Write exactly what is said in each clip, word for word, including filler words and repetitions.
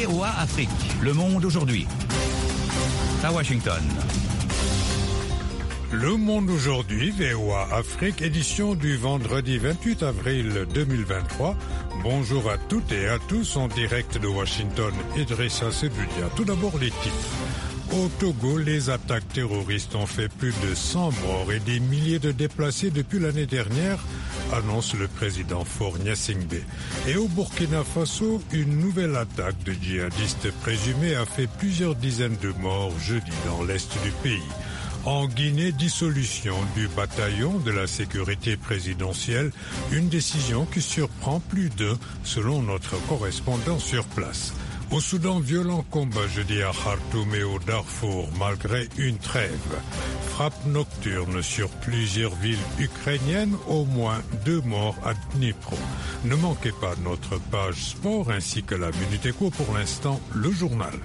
V O A Afrique, Le Monde aujourd'hui. À Washington. Le Monde aujourd'hui, V O A Afrique, édition du vendredi vingt-huit avril deux mille vingt-trois. Bonjour à toutes et à tous en direct de Washington, Idrissa Seloudia. Tout d'abord les titres. Au Togo, les attaques terroristes ont fait plus de cent morts et des milliers de déplacés depuis l'année dernière, annonce le président Faure Gnassingbé. Et au Burkina Faso, une nouvelle attaque de djihadistes présumés a fait plusieurs dizaines de morts jeudi dans l'est du pays. En Guinée, dissolution du bataillon de la sécurité présidentielle, une décision qui surprend plus d'un, selon notre correspondant sur place. Au Soudan, violent combat jeudi à Khartoum et au Darfour, malgré une trêve. Frappe nocturne sur plusieurs villes ukrainiennes, au moins deux morts à Dnipro. Ne manquez pas notre page sport ainsi que la Minute Éco, pour l'instant, le journal.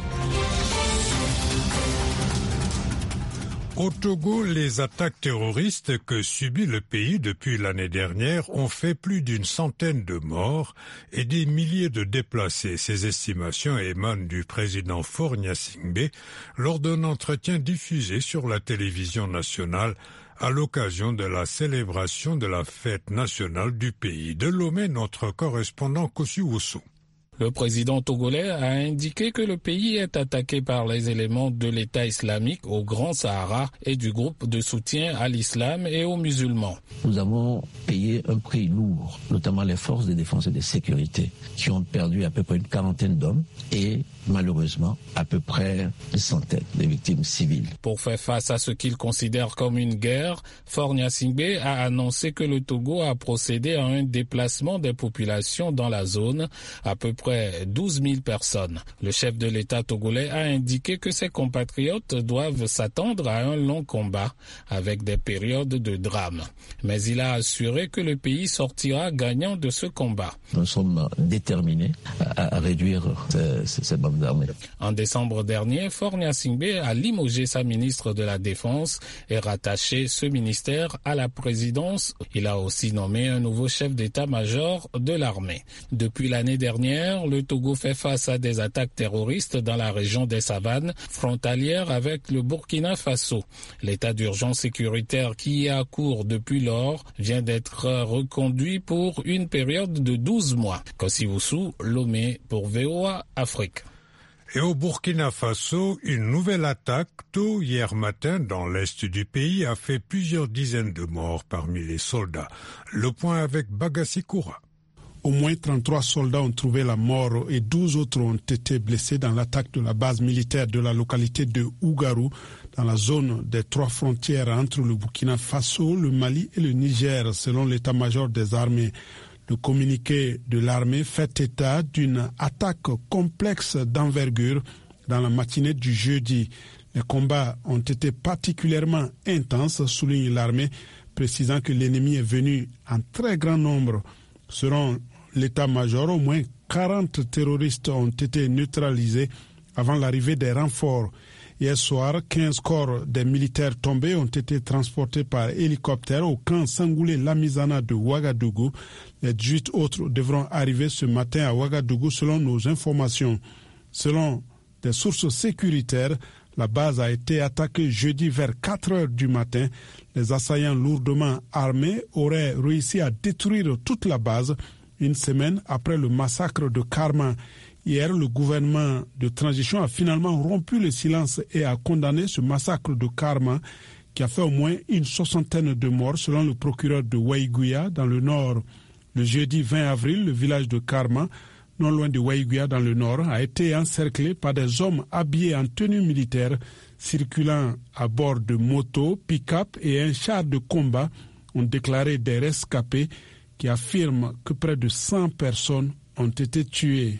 Au Togo, les attaques terroristes que subit le pays depuis l'année dernière ont fait plus d'une centaine de morts et des milliers de déplacés. Ces estimations émanent du président Faure Gnassingbé lors d'un entretien diffusé sur la télévision nationale à l'occasion de la célébration de la fête nationale du pays. De Lomé, notre correspondant Kossu Oussou. Le président togolais a indiqué que le pays est attaqué par les éléments de l'État islamique au Grand Sahara et du groupe de soutien à l'islam et aux musulmans. Nous avons payé un prix lourd, notamment les forces de défense et de sécurité, qui ont perdu à peu près une quarantaine d'hommes et malheureusement à peu près une centaine de victimes civiles. Pour faire face à ce qu'il considère comme une guerre, Faure Gnassingbé a annoncé que le Togo a procédé à un déplacement des populations dans la zone, à peu près près douze mille personnes. Le chef de l'État togolais a indiqué que ses compatriotes doivent s'attendre à un long combat avec des périodes de drame. Mais il a assuré que le pays sortira gagnant de ce combat. Nous sommes déterminés à, à réduire ces, ces bandes d'armées. En décembre dernier, Faure Gnassingbé a limogé sa ministre de la Défense et rattaché ce ministère à la présidence. Il a aussi nommé un nouveau chef d'état-major de l'armée. Depuis l'année dernière, le Togo fait face à des attaques terroristes dans la région des Savanes, frontalière avec le Burkina Faso. L'état d'urgence sécuritaire qui est à court depuis lors vient d'être reconduit pour une période de douze mois. Kossu Oussou, Lomé pour V O A Afrique. Et au Burkina Faso, une nouvelle attaque tôt hier matin dans l'est du pays a fait plusieurs dizaines de morts parmi les soldats. Le point avec Bagassi Koura. Au moins trente-trois soldats ont trouvé la mort et douze autres ont été blessés dans l'attaque de la base militaire de la localité de Ougarou, dans la zone des trois frontières entre le Burkina Faso, le Mali et le Niger, selon l'état-major des armées. Le communiqué de l'armée fait état d'une attaque complexe d'envergure dans la matinée du jeudi. Les combats ont été particulièrement intenses, souligne l'armée, précisant que l'ennemi est venu en très grand nombre. Selon l'état-major, au moins quarante terroristes ont été neutralisés avant l'arrivée des renforts. Hier soir, quinze corps des militaires tombés ont été transportés par hélicoptère au camp Sangoulé-Lamizana de Ouagadougou. Les dix-huit autres devront arriver ce matin à Ouagadougou selon nos informations. Selon des sources sécuritaires, la base a été attaquée jeudi vers quatre heures du matin. Les assaillants lourdement armés auraient réussi à détruire toute la base une semaine après le massacre de Karma. Hier, le gouvernement de transition a finalement rompu le silence et a condamné ce massacre de Karma qui a fait au moins une soixantaine de morts selon le procureur de Waïgouya dans le nord. Le jeudi vingt avril, le village de Karma, non loin de Waïgouya dans le nord, a été encerclé par des hommes habillés en tenue militaire circulant à bord de motos, pick-up et un char de combat, ont déclaré des rescapés qui affirment que près de cent personnes ont été tuées.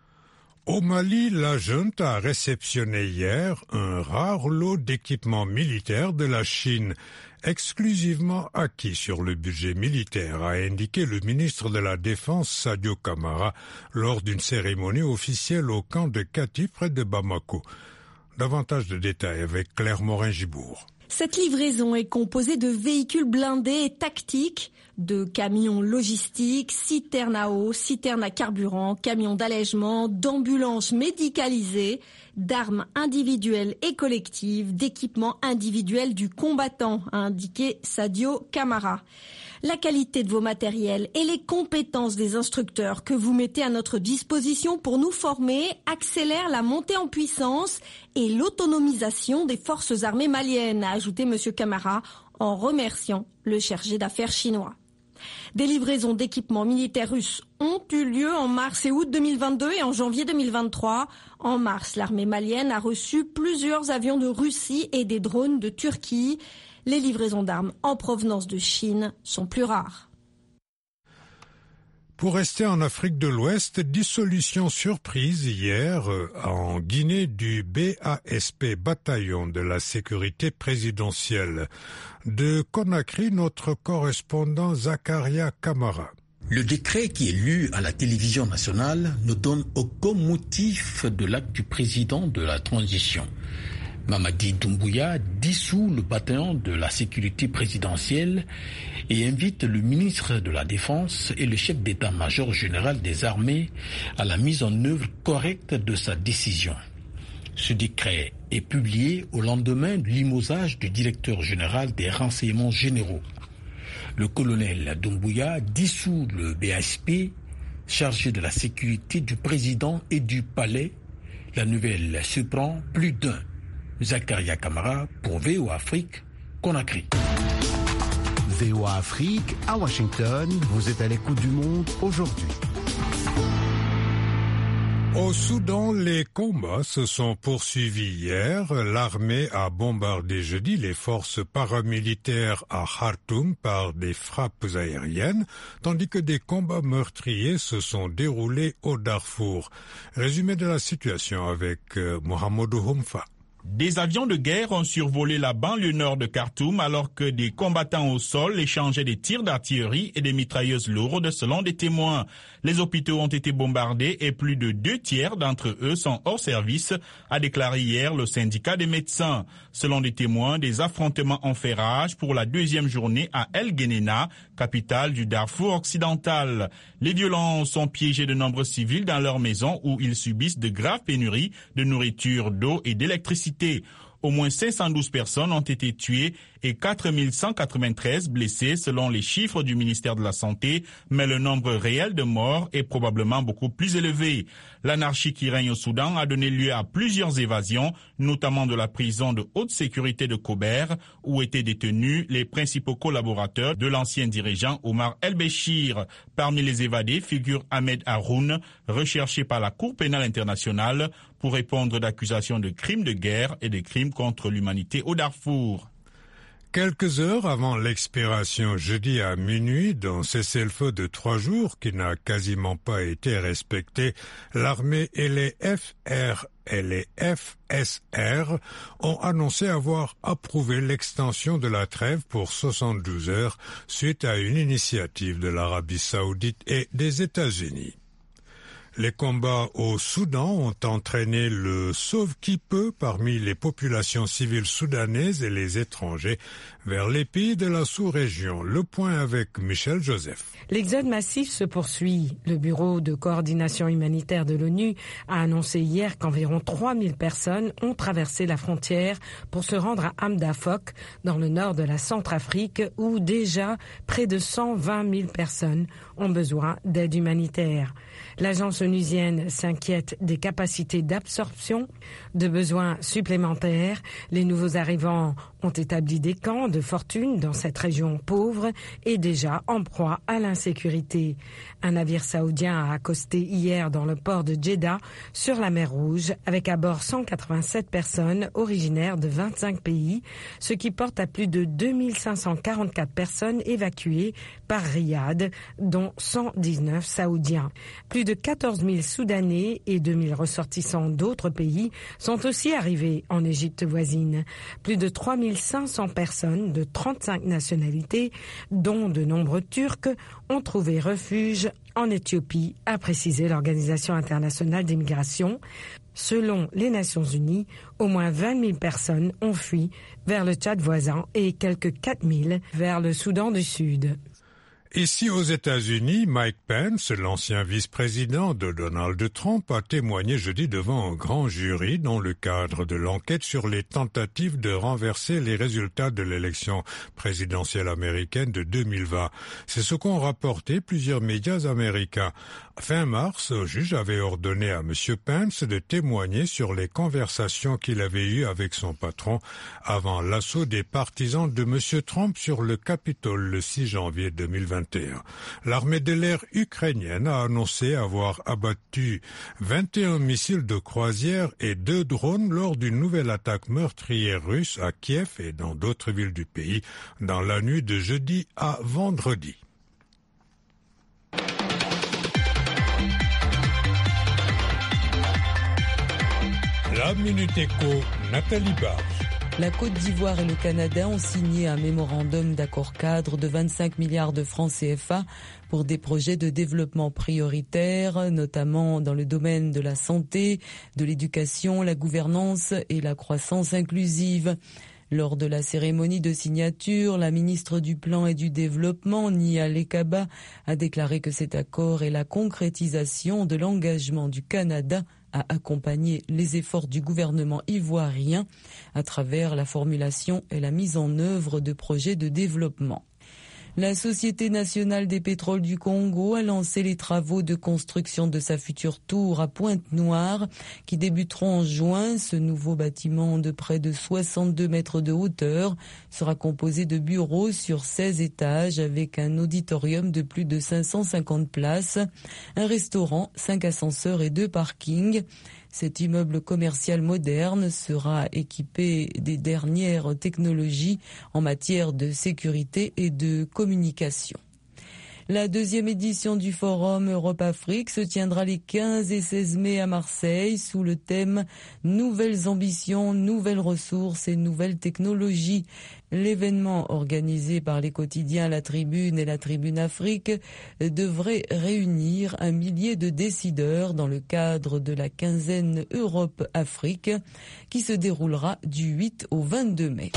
Au Mali, la junte a réceptionné hier un rare lot d'équipements militaires de la Chine, exclusivement acquis sur le budget militaire, a indiqué le ministre de la Défense Sadio Kamara lors d'une cérémonie officielle au camp de Kati près de Bamako. Davantage de détails avec Claire Morin-Gibourg. Cette livraison est composée de véhicules blindés et tactiques, de camions logistiques, citernes à eau, citernes à carburant, camions d'allègement, d'ambulances médicalisées, d'armes individuelles et collectives, d'équipements individuels du combattant, a indiqué Sadio Camara. La qualité de vos matériels et les compétences des instructeurs que vous mettez à notre disposition pour nous former accélèrent la montée en puissance et l'autonomisation des forces armées maliennes, a ajouté M. Camara en remerciant le chargé d'affaires chinois. Des livraisons d'équipements militaires russes ont eu lieu en mars et août deux mille vingt-deux et en janvier deux mille vingt-trois. En mars, l'armée malienne a reçu plusieurs avions de Russie et des drones de Turquie. Les livraisons d'armes en provenance de Chine sont plus rares. Pour rester en Afrique de l'Ouest, dissolution surprise hier en Guinée du B A S P, bataillon de la sécurité présidentielle. De Conakry, notre correspondant Zakaria Kamara. Le décret qui est lu à la télévision nationale ne donne aucun motif de l'acte du président de la transition. Mamadi Doumbouya dissout le bataillon de la sécurité présidentielle et invite le ministre de la Défense et le chef d'état-major général des armées à la mise en œuvre correcte de sa décision. Ce décret est publié au lendemain du limogeage du directeur général des renseignements généraux. Le colonel Doumbouya dissout le B A S P, chargé de la sécurité du président et du palais. La nouvelle surprend plus d'un. Zakaria Kamara pour V O A Afrique, Conakry. V O A Afrique, à Washington, vous êtes à l'écoute du monde aujourd'hui. Au Soudan, les combats se sont poursuivis hier. L'armée a bombardé jeudi les forces paramilitaires à Khartoum par des frappes aériennes, tandis que des combats meurtriers se sont déroulés au Darfour. Résumé de la situation avec euh, Mohamedou Houmfa. Des avions de guerre ont survolé la banlieue nord de Khartoum alors que des combattants au sol échangeaient des tirs d'artillerie et des mitrailleuses lourdes selon des témoins. Les hôpitaux ont été bombardés et plus de deux tiers d'entre eux sont hors service, a déclaré hier le syndicat des médecins. Selon des témoins, des affrontements ont fait rage pour la deuxième journée à El Geneina, capitale du Darfour occidental. Les violences ont piégé de nombreux civils dans leurs maisons où ils subissent de graves pénuries de nourriture, d'eau et d'électricité. Au moins cinq cent douze personnes ont été tuées et quatre mille cent quatre-vingt-treize blessées selon les chiffres du ministère de la Santé, mais le nombre réel de morts est probablement beaucoup plus élevé. L'anarchie qui règne au Soudan a donné lieu à plusieurs évasions, notamment de la prison de haute sécurité de Kober, où étaient détenus les principaux collaborateurs de l'ancien dirigeant Omar El-Béchir. Parmi les évadés figure Ahmed Haroun, recherché par la Cour pénale internationale pour répondre d'accusations de crimes de guerre et de crimes contre l'humanité au Darfour. Quelques heures avant l'expiration jeudi à minuit d'un cessez-le-feu de trois jours qui n'a quasiment pas été respecté, l'armée et les F R et les F S R ont annoncé avoir approuvé l'extension de la trêve pour soixante-douze heures suite à une initiative de l'Arabie saoudite et des États-Unis. Les combats au Soudan ont entraîné le sauve-qui-peut parmi les populations civiles soudanaises et les étrangers vers les pays de la sous-région. Le point avec Michel Joseph. L'exode massif se poursuit. Le Bureau de coordination humanitaire de l'ONU a annoncé hier qu'environ trois mille personnes ont traversé la frontière pour se rendre à Hamdafok, dans le nord de la Centrafrique, où déjà près de cent vingt mille personnes ont besoin d'aide humanitaire. L'agence onusienne s'inquiète des capacités d'absorption, de besoins supplémentaires. Les nouveaux arrivants ont établi des camps de fortune dans cette région pauvre et déjà en proie à l'insécurité. Un navire saoudien a accosté hier dans le port de Djeddah sur la mer Rouge avec à bord cent quatre-vingt-sept personnes originaires de vingt-cinq pays, ce qui porte à plus de deux mille cinq cent quarante-quatre personnes évacuées par Riyad, dont cent dix-neuf saoudiens. Plus de quatorze mille Soudanais et deux mille ressortissants d'autres pays sont aussi arrivés en Égypte voisine. Plus de trois mille cinq cents personnes de trente-cinq nationalités, dont de nombreux Turcs, ont trouvé refuge en Éthiopie, a précisé l'Organisation internationale des migrations. Selon les Nations Unies, au moins vingt mille personnes ont fui vers le Tchad voisin et quelques quatre mille vers le Soudan du Sud. Ici aux États-Unis, Mike Pence, l'ancien vice-président de Donald Trump, a témoigné jeudi devant un grand jury dans le cadre de l'enquête sur les tentatives de renverser les résultats de l'élection présidentielle américaine de deux mille vingt. C'est ce qu'ont rapporté plusieurs médias américains. Fin mars, le juge avait ordonné à M. Pence de témoigner sur les conversations qu'il avait eues avec son patron avant l'assaut des partisans de M. Trump sur le Capitole le six janvier deux mille vingt et un. L'armée de l'air ukrainienne a annoncé avoir abattu vingt et un missiles de croisière et deux drones lors d'une nouvelle attaque meurtrière russe à Kiev et dans d'autres villes du pays dans la nuit de jeudi à vendredi. La Minute Éco, Nathalie Barge. La Côte d'Ivoire et le Canada ont signé un mémorandum d'accord cadre de vingt-cinq milliards de francs C F A pour des projets de développement prioritaires, notamment dans le domaine de la santé, de l'éducation, la gouvernance et la croissance inclusive. Lors de la cérémonie de signature, la ministre du Plan et du Développement, Nia Lekaba, a déclaré que cet accord est la concrétisation de l'engagement du Canada à accompagner les efforts du gouvernement ivoirien à travers la formulation et la mise en œuvre de projets de développement. La Société nationale des pétroles du Congo a lancé les travaux de construction de sa future tour à Pointe-Noire qui débuteront en juin. Ce nouveau bâtiment de près de soixante-deux mètres de hauteur sera composé de bureaux sur seize étages avec un auditorium de plus de cinq cent cinquante places, un restaurant, cinq ascenseurs et deux parkings. Cet immeuble commercial moderne sera équipé des dernières technologies en matière de sécurité et de communication. La deuxième édition du Forum Europe-Afrique se tiendra les quinze et seize mai à Marseille sous le thème « Nouvelles ambitions, nouvelles ressources et nouvelles technologies ». L'événement organisé par les quotidiens La Tribune et La Tribune Afrique devrait réunir un millier de décideurs dans le cadre de la quinzaine Europe-Afrique qui se déroulera du huit au vingt-deux mai.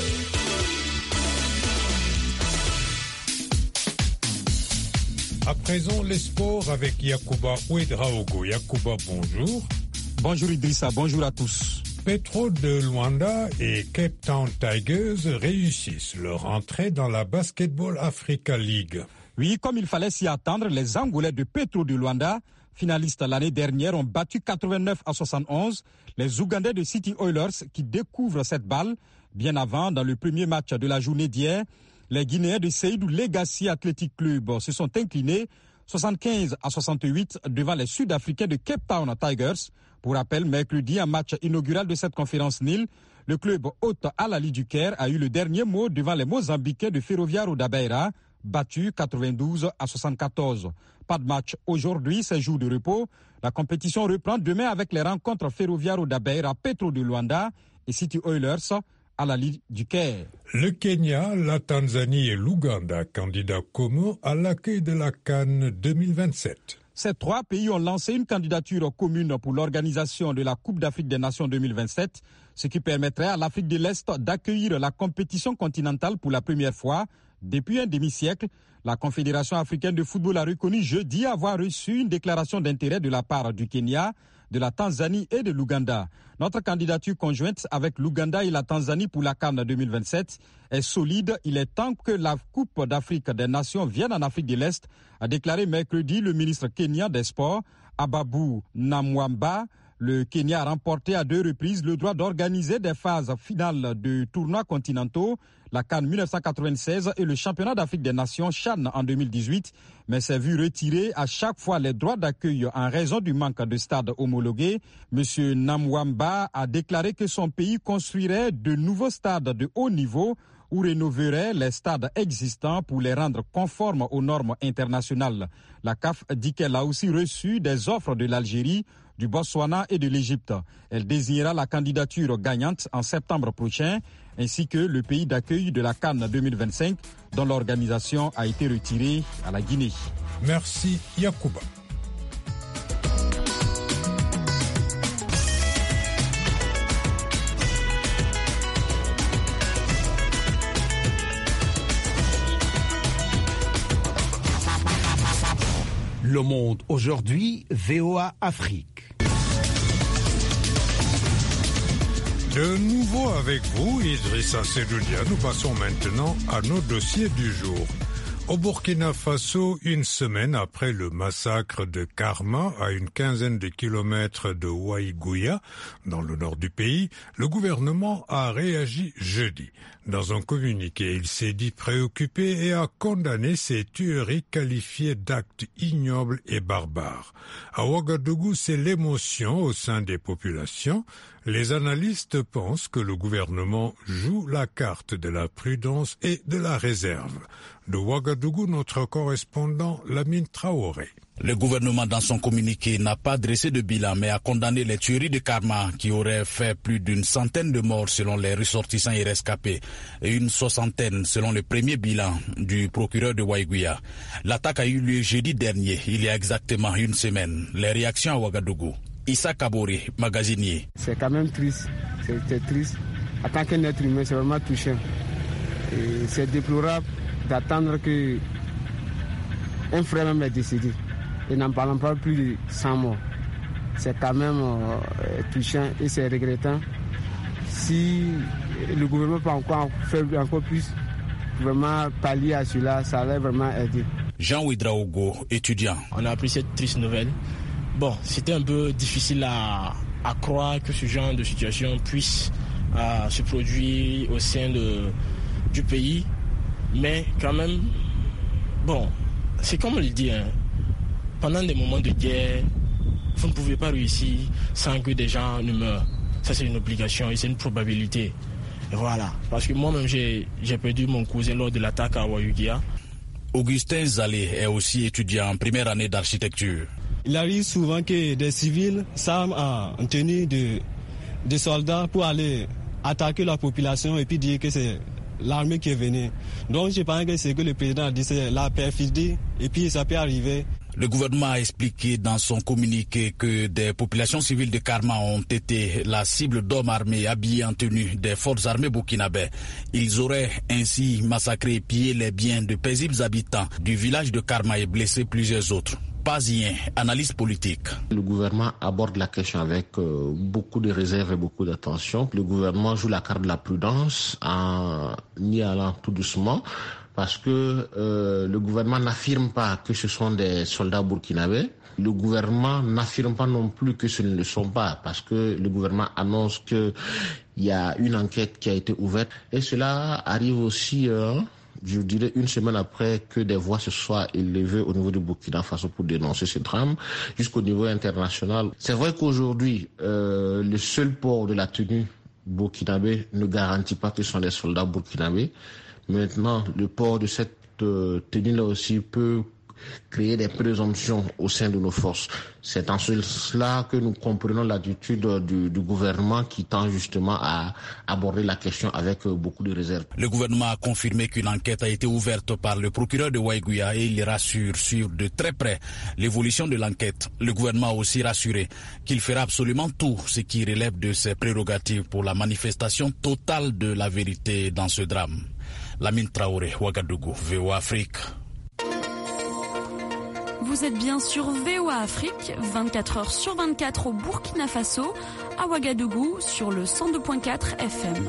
À présent, les sports avec Yacouba Ouedraogo. Yacouba, bonjour. Bonjour Idrissa, bonjour à tous. Petro de Luanda et Cape Town Tigers réussissent leur entrée dans la Basketball Africa League. Oui, comme il fallait s'y attendre, les Angolais de Petro de Luanda, finalistes l'année dernière, ont battu quatre-vingt-neuf à soixante-onze les Ougandais de City Oilers qui découvrent cette balle. Bien avant, dans le premier match de la journée d'hier, les Guinéens de Seydou Legacy Athletic Club se sont inclinés soixante-quinze à soixante-huit devant les Sud-Africains de Cape Town Tigers. Pour rappel, mercredi, un match inaugural de cette conférence Nil, le club hôte Al-Ali du Caire a eu le dernier mot devant les Mozambicains de Ferroviario da Beira, battus quatre-vingt-douze à soixante-quatorze. Pas de match aujourd'hui, c'est jour de repos. La compétition reprend demain avec les rencontres Ferroviario da Beira, Petro de Luanda et City Oilers à la Ligue du Caire. Le Kenya, la Tanzanie et l'Ouganda, candidats communs à l'accueil de la CAN deux mille vingt-sept. Ces trois pays ont lancé une candidature commune pour l'organisation de la Coupe d'Afrique des Nations deux mille vingt-sept, ce qui permettrait à l'Afrique de l'Est d'accueillir la compétition continentale pour la première fois depuis un demi-siècle. La Confédération africaine de football a reconnu jeudi avoir reçu une déclaration d'intérêt de la part du Kenya, de la Tanzanie et de l'Ouganda. Notre candidature conjointe avec l'Ouganda et la Tanzanie pour la CAN deux mille vingt-sept est solide. Il est temps que la Coupe d'Afrique des Nations vienne en Afrique de l'Est, a déclaré mercredi le ministre kenyan des Sports, Ababu Namwamba. Le Kenya a remporté à deux reprises le droit d'organiser des phases finales de tournois continentaux, la CAN mille neuf cent quatre-vingt-seize et le championnat d'Afrique des Nations Chan en deux mille dix-huit, mais s'est vu retirer à chaque fois les droits d'accueil en raison du manque de stades homologués. Monsieur Namwamba a déclaré que son pays construirait de nouveaux stades de haut niveau ou rénoverait les stades existants pour les rendre conformes aux normes internationales. La C A F dit qu'elle a aussi reçu des offres de l'Algérie, du Botswana et de l'Égypte. Elle désignera la candidature gagnante en septembre prochain, ainsi que le pays d'accueil de la CAN deux mille vingt-cinq, dont l'organisation a été retirée à la Guinée. Merci Yacouba. Le Monde aujourd'hui, V O A Afrique. De nouveau avec vous, Idrissa Seloudia. Nous passons maintenant à nos dossiers du jour. Au Burkina Faso, une semaine après le massacre de Karma, à une quinzaine de kilomètres de Ouaïgouya, dans le nord du pays, le gouvernement a réagi jeudi. Dans un communiqué, il s'est dit préoccupé et a condamné ces tueries qualifiées d'actes ignobles et barbares. À Ouagadougou, c'est l'émotion au sein des populations. Les analystes pensent que le gouvernement joue la carte de la prudence et de la réserve. De Ouagadougou, notre correspondant Lamine Traoré. Le gouvernement, dans son communiqué, n'a pas dressé de bilan, mais a condamné les tueries de Karma qui auraient fait plus d'une centaine de morts selon les ressortissants et rescapés et une soixantaine selon le premier bilan du procureur de Ouaïgouya. L'attaque a eu lieu jeudi dernier, il y a exactement une semaine. Les réactions à Ouagadougou. Issa Kabori, magasinier. C'est quand même triste, c'est triste. En tant qu'un être humain, c'est vraiment touchant. Et c'est déplorable d'attendre que un frère même est décédé. Et n'en parlons pas plus de cent morts. C'est quand même euh, touchant et c'est regrettant. Si le gouvernement peut encore faire encore plus, vraiment pallier à cela, ça va vraiment aider. Jean Ouidraogo, étudiant. On a appris cette triste nouvelle. Bon, c'était un peu difficile à, à croire que ce genre de situation puisse euh, se produire au sein de, du pays. Mais quand même, bon, c'est comme on le dit, hein, pendant des moments de guerre, vous ne pouvez pas réussir sans que des gens ne meurent. Ça, c'est une obligation et c'est une probabilité. Et voilà. Parce que moi-même, j'ai, j'ai perdu mon cousin lors de l'attaque à Ouaïgouya. Augustin Zalé est aussi étudiant en première année d'architecture. Il arrive souvent que des civils s'arment en tenue de, de soldats pour aller attaquer la population et puis dire que c'est l'armée qui est venue. Donc je pense que c'est que le président a dit, c'est la perfidie et puis ça peut arriver. Le gouvernement a expliqué dans son communiqué que des populations civiles de Karma ont été la cible d'hommes armés habillés en tenue des forces armées burkinabè. Ils auraient ainsi massacré et pillé les biens de paisibles habitants du village de Karma et blessé plusieurs autres. Pazien, analyse politique. Le gouvernement aborde la question avec euh, beaucoup de réserve et beaucoup d'attention. Le gouvernement joue la carte de la prudence en y allant tout doucement parce que euh, le gouvernement n'affirme pas que ce sont des soldats burkinabés. Le gouvernement n'affirme pas non plus que ce ne le sont pas parce que le gouvernement annonce qu'il y a une enquête qui a été ouverte et cela arrive aussi... Euh, je dirais une semaine après que des voix se soient élevées au niveau du Burkina Faso pour dénoncer ce drame, jusqu'au niveau international. C'est vrai qu'aujourd'hui, euh, le seul port de la tenue burkinabé ne garantit pas que ce sont des soldats burkinabés. Maintenant, le port de cette euh, tenue-là aussi peut créer des présomptions au sein de nos forces. C'est en cela que nous comprenons l'attitude du, du gouvernement qui tend justement à aborder la question avec beaucoup de réserve. Le gouvernement a confirmé qu'une enquête a été ouverte par le procureur de Ouaïgouya et il rassure sur de très près l'évolution de l'enquête. Le gouvernement a aussi rassuré qu'il fera absolument tout ce qui relève de ses prérogatives pour la manifestation totale de la vérité dans ce drame. Lamine Traoré, Ouagadougou, V O A Afrique. Vous êtes bien sur V O A Afrique, vingt-quatre heures sur vingt-quatre au Burkina Faso, à Ouagadougou sur le cent deux virgule quatre F M.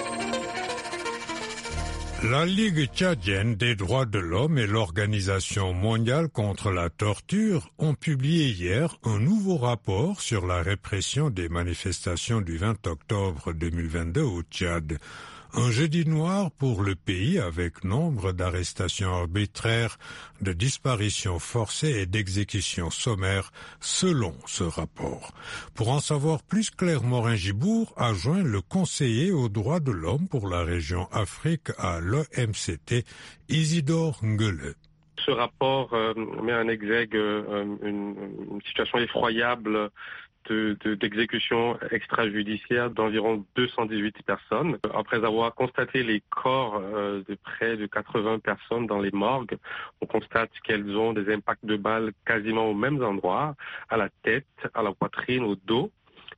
La Ligue tchadienne des droits de l'homme et l'Organisation mondiale contre la torture ont publié hier un nouveau rapport sur la répression des manifestations du vingt octobre deux mille vingt-deux au Tchad. Un jeudi noir pour le pays avec nombre d'arrestations arbitraires, de disparitions forcées et d'exécutions sommaires selon ce rapport. Pour en savoir plus, Claire Morin-Gibour a joint le conseiller aux droits de l'homme pour la région Afrique à l'O M C T, Isidore Ngele. Ce rapport euh, met en exergue euh, une, une situation effroyable De, de, d'exécution extrajudiciaire d'environ deux cent dix-huit personnes. Après avoir constaté les corps euh, de près de quatre-vingts personnes dans les morgues, on constate qu'elles ont des impacts de balles quasiment aux mêmes endroits, à la tête, à la poitrine, au dos.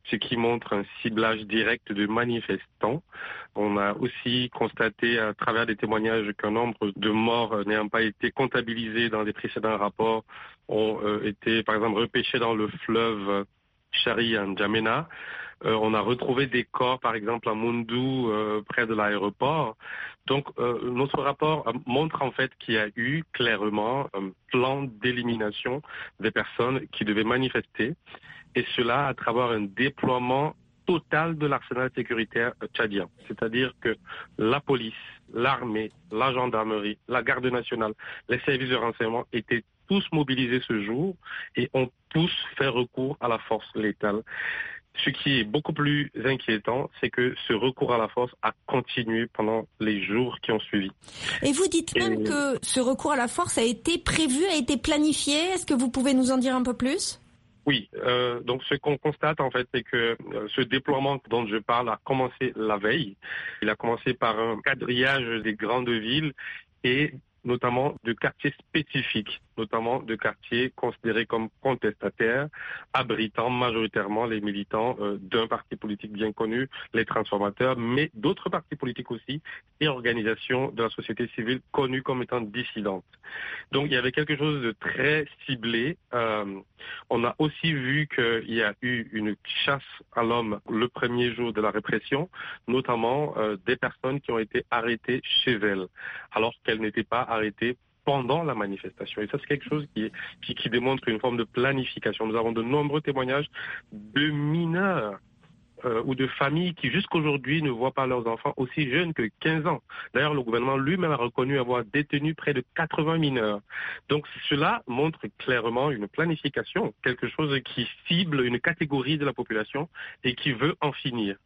ce qui montre un ciblage direct de manifestants. On a aussi constaté à travers des témoignages qu'un nombre de morts n'ayant pas été comptabilisés dans les précédents rapports ont euh, été, par exemple, repêchés dans le fleuve Chari en N'Djamena. Euh, on a retrouvé des corps, par exemple, à Moundou, euh, près de l'aéroport. Donc, euh, notre rapport montre en fait qu'il y a eu clairement un plan d'élimination des personnes qui devaient manifester, et cela à travers un déploiement total de l'arsenal sécuritaire tchadien. C'est-à-dire que la police, l'armée, la gendarmerie, la garde nationale, les services de renseignement étaient tous mobilisés ce jour et ont tous fait recours à la force létale. Ce qui est beaucoup plus inquiétant, c'est que ce recours à la force a continué pendant les jours qui ont suivi. Et vous dites même Et... que ce recours à la force a été prévu, a été planifié. Est-ce que vous pouvez nous en dire un peu plus ? Oui, euh, donc ce qu'on constate en fait, c'est que euh, ce déploiement dont je parle a commencé la veille. Il a commencé par un quadrillage des grandes villes et notamment de quartiers spécifiques, notamment de quartiers considérés comme contestataires, abritant majoritairement les militants euh, d'un parti politique bien connu, les transformateurs, mais d'autres partis politiques aussi et organisations de la société civile connues comme étant dissidentes. Donc il y avait quelque chose de très ciblé. Euh, on a aussi vu qu'il y a eu une chasse à l'homme le premier jour de la répression, notamment euh, des personnes qui ont été arrêtées chez elles, alors qu'elles n'étaient pas arrêtées pendant la manifestation. Et ça, c'est quelque chose qui, qui, qui démontre une forme de planification. Nous avons de nombreux témoignages de mineurs euh, ou de familles qui, jusqu'aujourd'hui, ne voient pas leurs enfants aussi jeunes que quinze ans. D'ailleurs, le gouvernement lui-même a reconnu avoir détenu près de quatre-vingts mineurs. Donc, cela montre clairement une planification, quelque chose qui cible une catégorie de la population et qui veut en finir.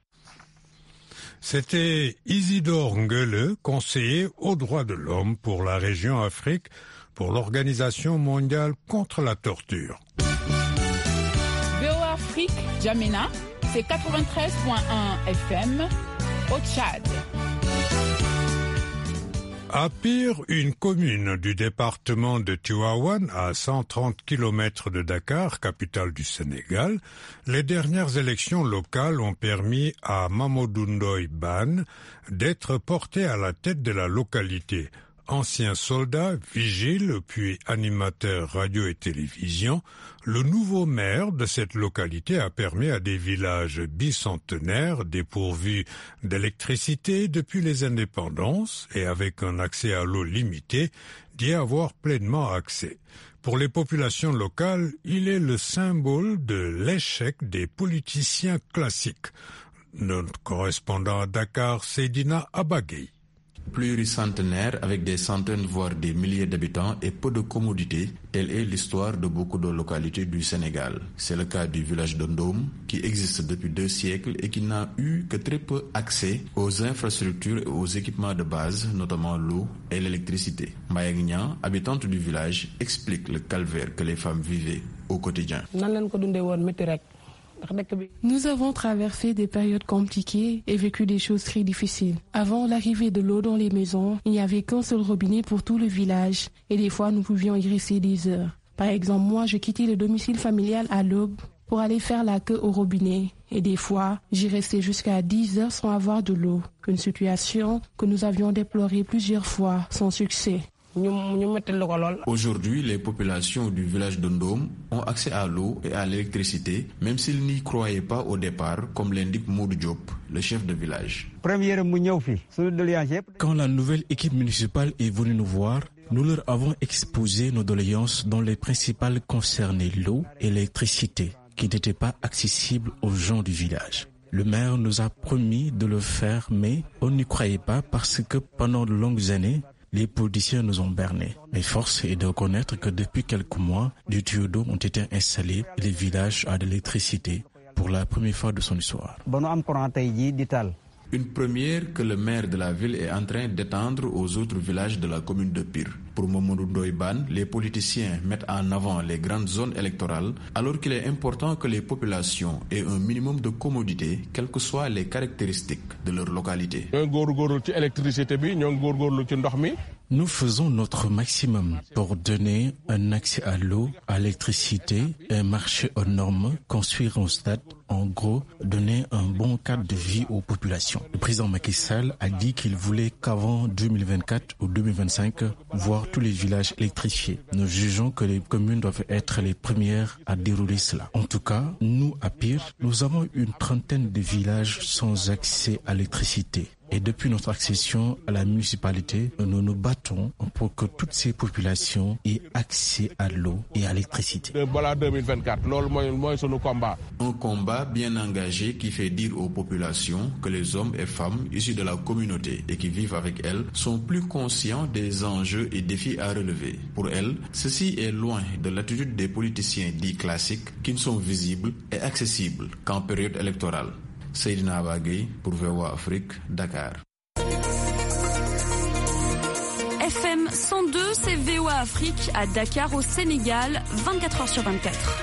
C'était Isidore Nguele, conseiller aux droits de l'homme pour la région Afrique pour l'Organisation mondiale contre la torture. V O A Afrique, N'Djamena, c'est quatre-vingt-treize virgule un F M au Tchad. À Pire, une commune du département de Tivaouane, à cent trente kilomètres de Dakar, capitale du Sénégal, les dernières élections locales ont permis à Mamadou Ndoye Bane d'être porté à la tête de la localité. Ancien soldat, vigile, puis animateur radio et télévision, le nouveau maire de cette localité a permis à des villages bicentenaires dépourvus d'électricité depuis les indépendances et avec un accès à l'eau limité d'y avoir pleinement accès. Pour les populations locales, il est le symbole de l'échec des politiciens classiques. Notre correspondant à Dakar, Seydina Abagay. Pluricentenaire avec des centaines voire des milliers d'habitants et peu de commodités, telle est l'histoire de beaucoup de localités du Sénégal. C'est le cas du village de Ndom qui existe depuis deux siècles et qui n'a eu que très peu accès aux infrastructures et aux équipements de base, notamment l'eau et l'électricité. Mayang Niang, habitante du village, explique le calvaire que les femmes vivaient au quotidien. Nous avons traversé des périodes compliquées et vécu des choses très difficiles. Avant l'arrivée de l'eau dans les maisons, il n'y avait qu'un seul robinet pour tout le village et des fois nous pouvions y rester des heures. Par exemple, moi, je quittais le domicile familial à l'aube pour aller faire la queue au robinet et des fois, j'y restais jusqu'à dix heures sans avoir de l'eau. Une situation que nous avions déplorée plusieurs fois sans succès. Aujourd'hui, les populations du village de Ndom ont accès à l'eau et à l'électricité, même s'ils n'y croyaient pas au départ, comme l'indique Modou Diop, le chef de village. Quand la nouvelle équipe municipale est venue nous voir, nous leur avons exposé nos doléances dont les principales concernaient l'eau et l'électricité, qui n'étaient pas accessibles aux gens du village. Le maire nous a promis de le faire, mais on n'y croyait pas parce que pendant de longues années, les politiciens nous ont bernés. Mais force est de reconnaître que depuis quelques mois, des tuyaux d'eau ont été installés et le village a de l'électricité pour la première fois de son histoire. Une première que le maire de la ville est en train d'étendre aux autres villages de la commune de Pire. Pour Mamadou Ndoye Bane, les politiciens mettent en avant les grandes zones électorales alors qu'il est important que les populations aient un minimum de commodité, quelles que soient les caractéristiques de leur localité. Nous faisons notre maximum pour donner un accès à l'eau, à l'électricité, un marché aux normes, construire un stade, en gros, donner un bon cadre de vie aux populations. Le président Macky Sall a dit qu'il voulait qu'avant deux mille vingt-quatre ou deux mille vingt-cinq, voir tous les villages électrifiés. Nous jugeons que les communes doivent être les premières à dérouler cela. En tout cas, nous, à Pire, nous avons une trentaine de villages sans accès à l'électricité. Et depuis notre accession à la municipalité, nous nous battons pour que toutes ces populations aient accès à l'eau et à l'électricité. Un combat bien engagé qui fait dire aux populations que les hommes et femmes issus de la communauté et qui vivent avec elles sont plus conscients des enjeux et défis à relever. Pour elles, ceci est loin de l'attitude des politiciens dits classiques qui ne sont visibles et accessibles qu'en période électorale. Seydina Abagui pour V O A Afrique, Dakar. F M cent deux, c'est V O A Afrique à Dakar au Sénégal, vingt-quatre heures sur vingt-quatre.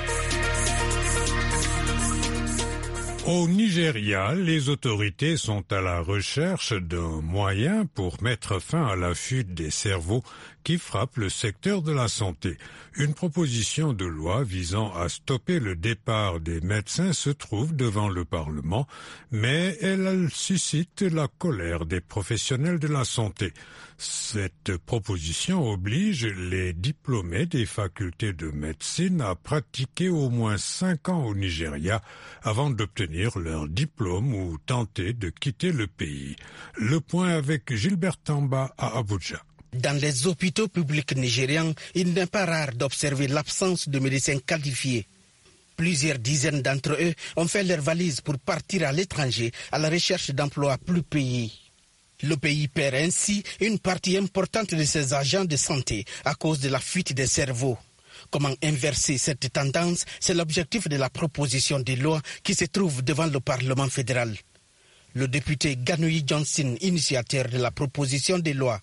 Au Nigeria, les autorités sont à la recherche d'un moyen pour mettre fin à la fuite des cerveaux qui frappe le secteur de la santé. Une proposition de loi visant à stopper le départ des médecins se trouve devant le Parlement, mais elle suscite la colère des professionnels de la santé. Cette proposition oblige les diplômés des facultés de médecine à pratiquer au moins cinq ans au Nigeria avant d'obtenir leur diplôme ou tenter de quitter le pays. Le point avec Gilbert Tamba à Abuja. Dans les hôpitaux publics nigérians, il n'est pas rare d'observer l'absence de médecins qualifiés. Plusieurs dizaines d'entre eux ont fait leurs valises pour partir à l'étranger à la recherche d'emplois plus payés. Le pays perd ainsi une partie importante de ses agents de santé à cause de la fuite des cerveaux. Comment inverser cette tendance? C'est l'objectif de la proposition de loi qui se trouve devant le Parlement fédéral. Le député Ganoui Johnson, initiateur de la proposition de loi.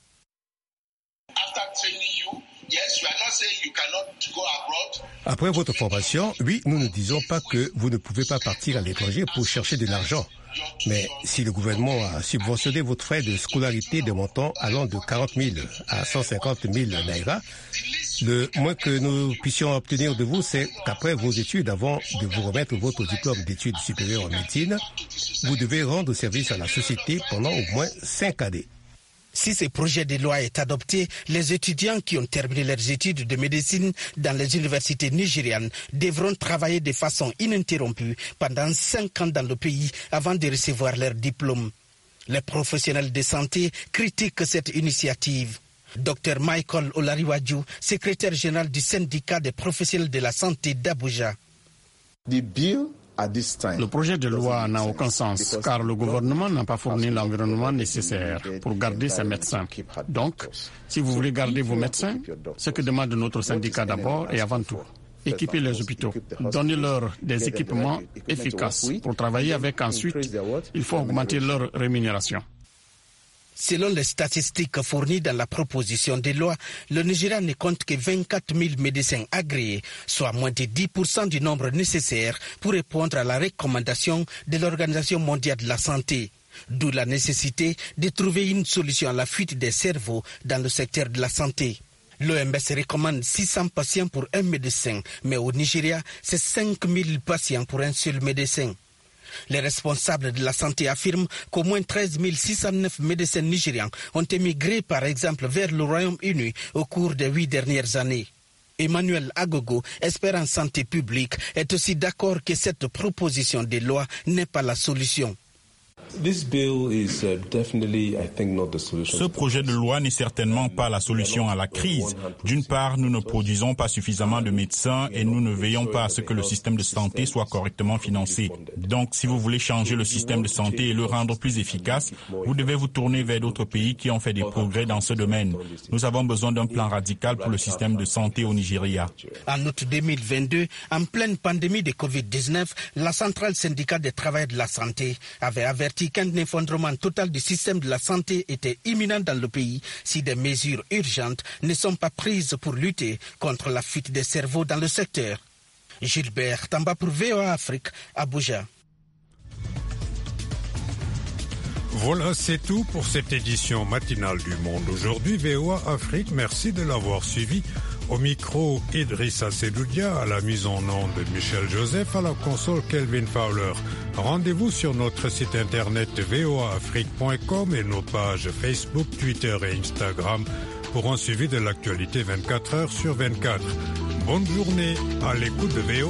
Après votre formation, oui, nous ne disons pas que vous ne pouvez pas partir à l'étranger pour chercher de l'argent. Mais si le gouvernement a subventionné votre frais de scolarité de montant allant de quarante mille à cent cinquante mille naira, le moins que nous puissions obtenir de vous, c'est qu'après vos études, avant de vous remettre votre diplôme d'études supérieures en médecine, vous devez rendre service à la société pendant au moins cinq années. Si ce projet de loi est adopté, les étudiants qui ont terminé leurs études de médecine dans les universités nigérianes devront travailler de façon ininterrompue pendant cinq ans dans le pays avant de recevoir leur diplôme. Les professionnels de santé critiquent cette initiative. Docteur Michael Olariwaju, secrétaire général du syndicat des professionnels de la santé d'Abuja. Le projet de loi n'a aucun sens car le gouvernement n'a pas fourni l'environnement nécessaire pour garder ses médecins. Donc, si vous voulez garder vos médecins, ce que demande notre syndicat d'abord et avant tout, équiper les hôpitaux, donnez-leur des équipements efficaces pour travailler avec. Ensuite, il faut augmenter leur rémunération. Selon les statistiques fournies dans la proposition de loi, le Nigeria ne compte que vingt-quatre mille médecins agréés, soit moins de dix pour cent du nombre nécessaire pour répondre à la recommandation de l'Organisation mondiale de la santé. D'où la nécessité de trouver une solution à la fuite des cerveaux dans le secteur de la santé. L'O M S recommande six cents patients pour un médecin, mais au Nigeria, c'est cinq mille patients pour un seul médecin. Les responsables de la santé affirment qu'au moins treize mille six cent neuf médecins nigérians ont émigré par exemple vers le Royaume-Uni au cours des huit dernières années. Emmanuel Agogo, expert en santé publique, est aussi d'accord que cette proposition de loi n'est pas la solution. Ce projet de loi n'est certainement pas la solution à la crise. D'une part, nous ne produisons pas suffisamment de médecins et nous ne veillons pas à ce que le système de santé soit correctement financé. Donc, si vous voulez changer le système de santé et le rendre plus efficace, vous devez vous tourner vers d'autres pays qui ont fait des progrès dans ce domaine. Nous avons besoin d'un plan radical pour le système de santé au Nigeria. En août deux mille vingt-deux, en pleine pandémie de covid dix-neuf, la centrale syndicale des travailleurs de la santé avait averti qu'un effondrement total du système de la santé était imminent dans le pays si des mesures urgentes ne sont pas prises pour lutter contre la fuite des cerveaux dans le secteur. Gilbert Tamba pour V O A Afrique, Abuja. Voilà, c'est tout pour cette édition matinale du Monde aujourd'hui. V O A Afrique, merci de l'avoir suivi. Au micro, Idrissa Sedoudia, à la mise en onde de Michel Joseph, à la console Kelvin Fowler. Rendez-vous sur notre site internet v o a afrique point com et nos pages Facebook, Twitter et Instagram pour un suivi de l'actualité vingt-quatre heures sur vingt-quatre. Bonne journée à l'écoute de V O A.